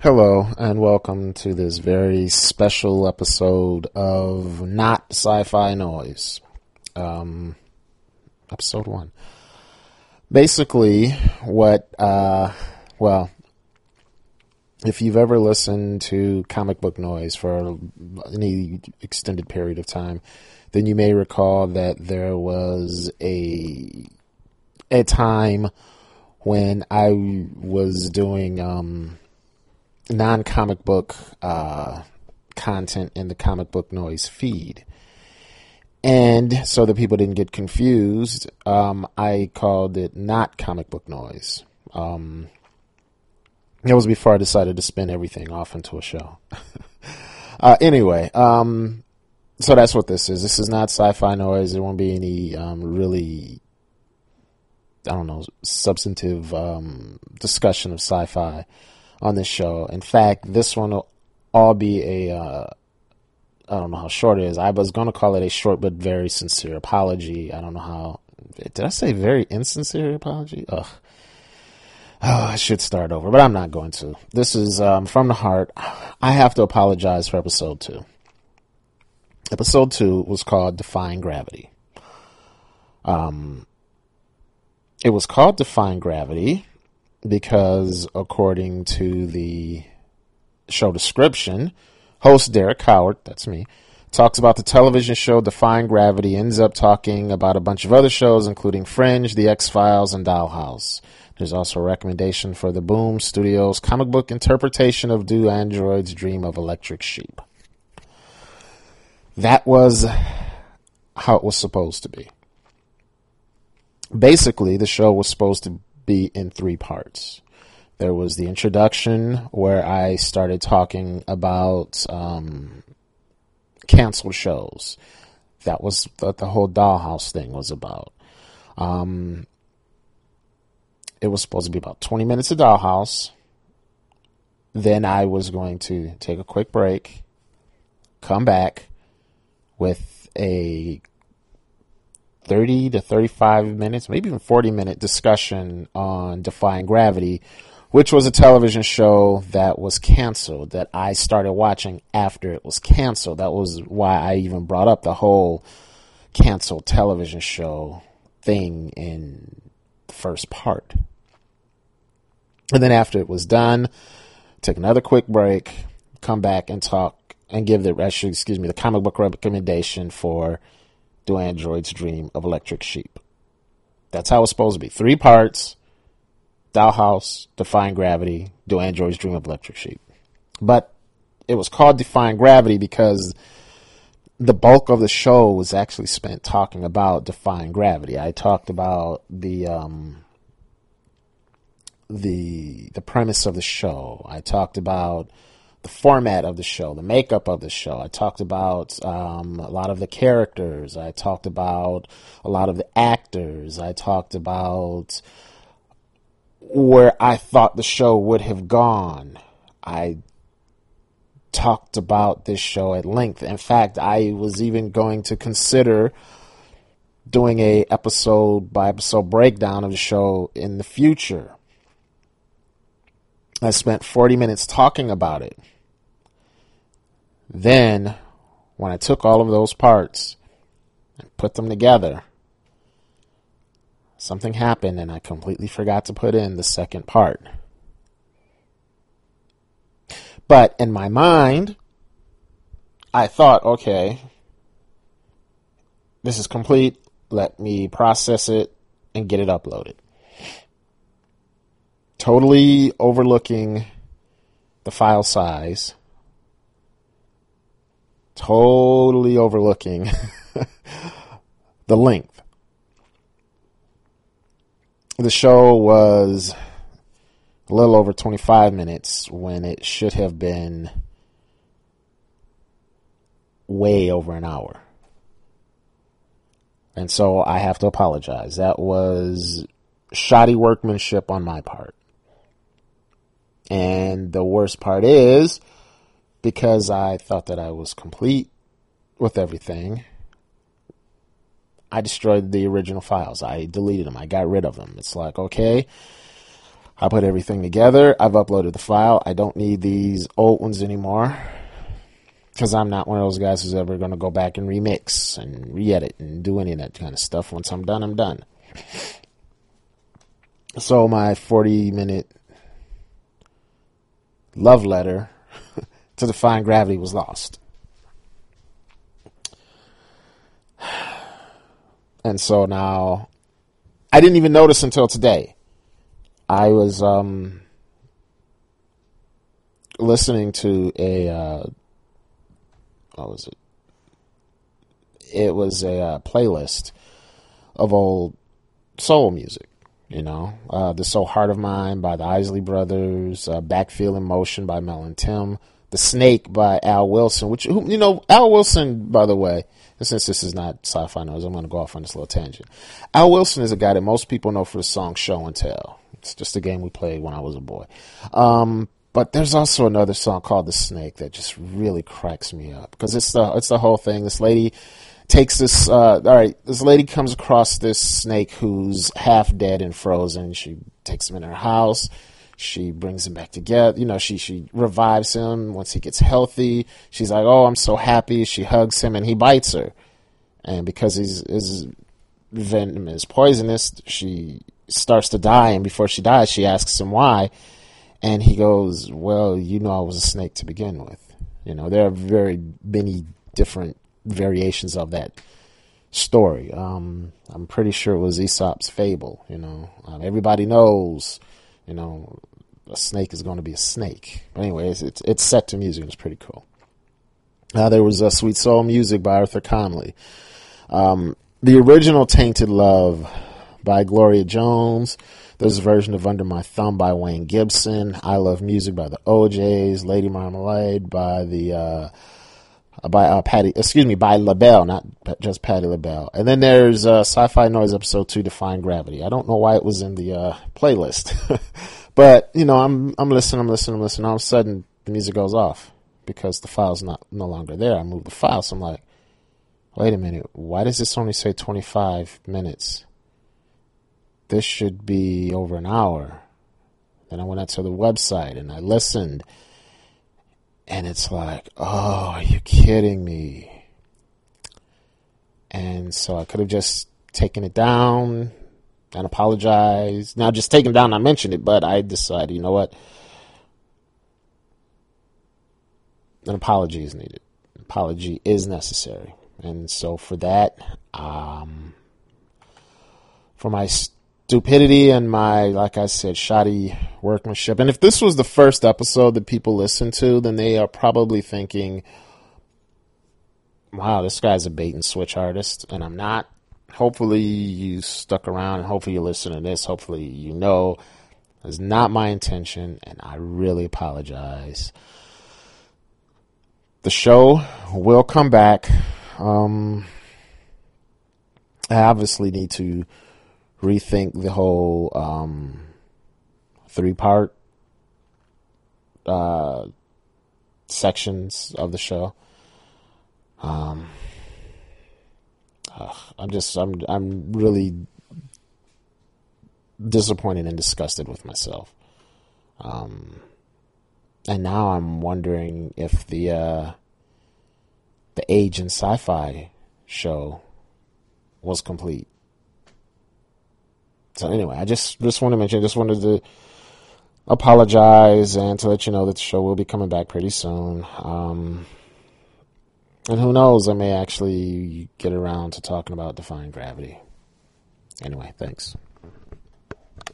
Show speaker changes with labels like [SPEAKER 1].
[SPEAKER 1] Hello, and welcome to this very special episode of Not Sci-Fi Noise. Episode 1. Basically, if you've ever listened to Comic Book Noise for any extended period of time, then you may recall that there was a time when I was doing non-comic book content in the Comic Book Noise feed. And so that people didn't get confused, I called it Not Comic Book Noise. That was before I decided to spin everything off into a show. Anyway, so that's what this is. This is not Sci-Fi Noise. There won't be any really, substantive discussion of sci-fi on this show. In fact, this one will all be I don't know how short it is. I was going to call it a short but very sincere apology. I don't know how. Did I say very insincere apology? Ugh. Oh, I should start over, but I'm not going to. This is from the heart. I have to apologize for episode 2. Episode 2 was called Defying Gravity. It was called Defying Gravity because, according to the show description, host Derek Howard, that's me, talks about the television show Defying Gravity, ends up talking about a bunch of other shows, including Fringe, The X-Files, and Dollhouse. There's also a recommendation for the Boom Studios comic book interpretation of Do Androids Dream of Electric Sheep. That was how it was supposed to be. Basically, the show was supposed to be in 3 parts. There was the introduction, where I started talking about canceled shows. That was what the whole Dollhouse thing was about. It was supposed to be about 20 minutes of Dollhouse. Then I was going to take a quick break, come back with a 30 to 35 minutes, maybe even 40-minute discussion on Defying Gravity, which was a television show that was canceled, that I started watching after it was canceled. That was why I even brought up the whole canceled television show thing in the first part. And then after it was done, take another quick break, come back and talk and give the comic book recommendation for Do Androids Dream of Electric Sheep. That's how it's supposed to be. 3 parts: Dollhouse, Defying Gravity, Do Androids Dream of Electric Sheep. But it was called Defying Gravity because the bulk of the show was actually spent talking about Defying Gravity. I talked about the premise of the show. I talked about the format of the show, the makeup of the show. I talked about a lot of the characters. I talked about a lot of the actors. I talked about where I thought the show would have gone. I talked about this show at length. In fact, I was even going to consider doing a episode by episode breakdown of the show in the future. I spent 40 minutes talking about it. Then, when I took all of those parts and put them together, something happened and I completely forgot to put in the second part. But in my mind, I thought, okay, this is complete. Let me process it and get it uploaded. Totally overlooking the file size. Totally overlooking the length. The show was a little over 25 minutes when it should have been way over an hour. And so I have to apologize. That was shoddy workmanship on my part. And the worst part is, because I thought that I was complete with everything, I destroyed the original files. I deleted them. I got rid of them. It's like, okay, I put everything together. I've uploaded the file. I don't need these old ones anymore because I'm not one of those guys who's ever going to go back and remix and re-edit and do any of that kind of stuff. Once I'm done, I'm done. So my 40-minute love letter to Defying Gravity was lost. And so now, I didn't even notice until today. I was listening to a, what was it? It was a playlist of old soul music. You know, The So Heart of Mine by the Isley Brothers, Backfield in Motion by Mel and Tim, The Snake by Al Wilson, which, you know, Al Wilson, by the way, and since this is not sci-fi noise, I'm going to go off on this little tangent. Al Wilson is a guy that most people know for the song Show and Tell. It's just a game we played when I was a boy. But there's also another song called The Snake that just really cracks me up because it's the whole thing. This lady takes this, this lady comes across this snake who's half dead and frozen. She takes him in her house. She brings him back together. You know, she revives him once he gets healthy. She's like, oh, I'm so happy. She hugs him and he bites her. And because his venom is poisonous, she starts to die. And before she dies, she asks him why. And he goes, well, you know, I was a snake to begin with. You know, there are very many different variations of that story. I'm pretty sure it was Aesop's fable. You know, everybody knows, you know, a snake is going to be a snake. But anyways, it's set to music. It's pretty cool. There was Sweet Soul Music by Arthur Conley. The original Tainted Love by Gloria Jones. There's a version of Under My Thumb by Wayne Gibson. I Love Music by the OJs. Lady Marmalade by by LaBelle, not just Patti LaBelle. And then there's Sci-Fi Noise Episode 2, Defying Gravity. I don't know why it was in the playlist. But, you know, I'm listening. All of a sudden, the music goes off because the file's no longer there. I moved the file, so I'm like, wait a minute. Why does this only say 25 minutes? This should be over an hour. Then I went out to the website and I listened. And it's like, oh, are you kidding me? And so I could have just taken it down and apologized. Now, just taken it down, I mentioned it, but I decided, you know what? An apology is needed. An apology is necessary. And so for that, for my stupidity and my, like I said, shoddy workmanship. And if this was the first episode that people listen to, then they are probably thinking, wow, this guy's a bait and switch artist. And I'm not. Hopefully you stuck around and hopefully you listen to this. Hopefully you know it's not my intention and I really apologize. The show will come back. I obviously need to rethink the whole 3-part sections of the show. I'm really disappointed and disgusted with myself. And now I'm wondering if the Age and Sci-Fi show was complete. So anyway, I just want to mention, I just wanted to apologize and to let you know that the show will be coming back pretty soon. And who knows, I may actually get around to talking about Defying Gravity. Anyway, thanks.